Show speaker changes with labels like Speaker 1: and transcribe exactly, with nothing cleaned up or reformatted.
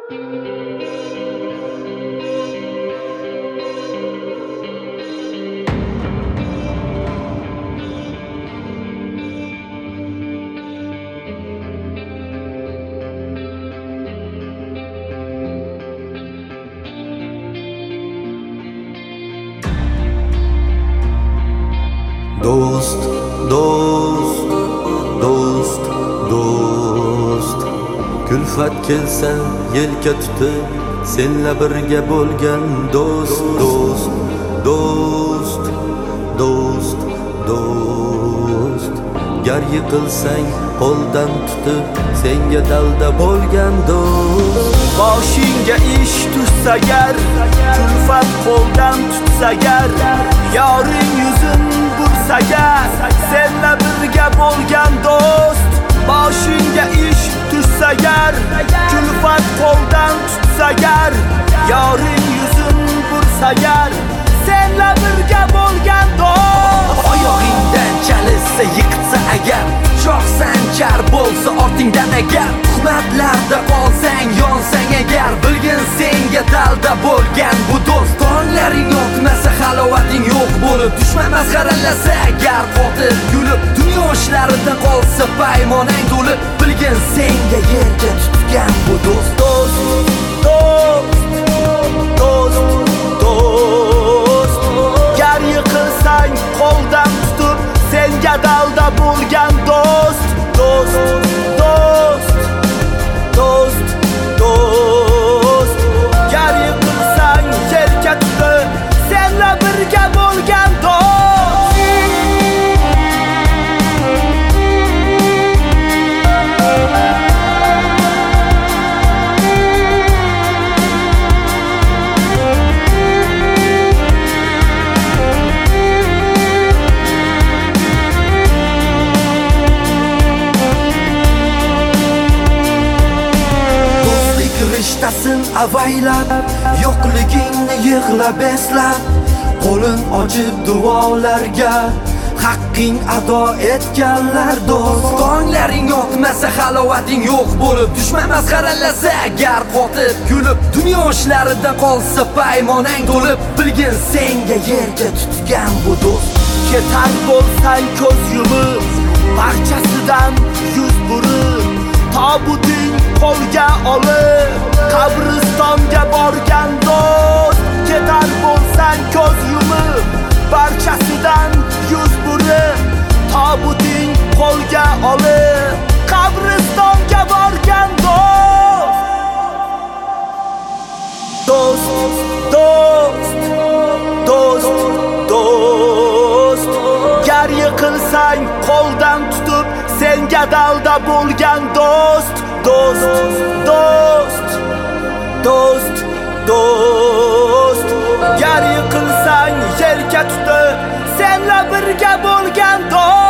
Speaker 1: Dost, dost, dost, dost. Kulfat kelsa yelka tutib, senla birga bo'lgan dost, dost, dost, dost, dost. Gar yiqilsang qo'ldan tutib, senga dalda bo'lgan dost.
Speaker 2: Boshingga ish tushsa gar, kulfat qo'ldan tutsa gar, yoring yuzin bursa gar, senla birga bo'lgan dost. Boshingga ish tushsa gar, kulfat qo'ldan tutsa gar, yoring yuzin bursa gar, senla birga bo'lgan dost.
Speaker 3: Oyog'ingdan chalishsa yiqitsa agar, shoh sanchar bo'lsa ortingdan agar, tuhmatlarda qolsang yonsang agar, bilgin senga dalda bo'lgan bu do'st. Tonglaring yotmasa halovating yo'q bo'lib, dushman masxaralasa agar, qotib kulib, dunyo ishlarida qolsa paymonang to'lib, bilgin senga yerga tutgan bu do'st.
Speaker 2: Do'st, do'st, do'st, do'st. Gar yiqilsang qo'ldan tutib, senga dalda bo'lgan do'st. Do'st, do'st, do'st, do'st. Gar yiqilsang yerga tutib, senla birga bo'lgan do'st.
Speaker 3: Rishtasin avaylab, yo'qligingni yig'lab eslab, qo'lin ochib duolarga haqqing ado etganlar do'st. Tonglaring yotmasa halovating yo'q bo'lib, dushman masxaralasa agar, qotib kulib, dunyo ishlarida qolsa paymonang to'lib, bilgin senga yerga tutgan bu do'st.
Speaker 2: Ketar bo'lsang ko'z yumib, barchasidan yuz burib, tobuting qo'lga olib, qabristonga borgan do'st. Ketar bo'lsang ko'z yumib, barchasidan yuz burib, tobuting qo'lga olib, qabristonga borgan do'st. Do'st, do'st, do'st, do'st. Gar yiqilsang qo'ldan tutib, senga dalda bo'lgan do'st. Do'st, do'st, do'st, do'st. Gar yiqilsang yelka tutib, senla birga bo'lgan do'st.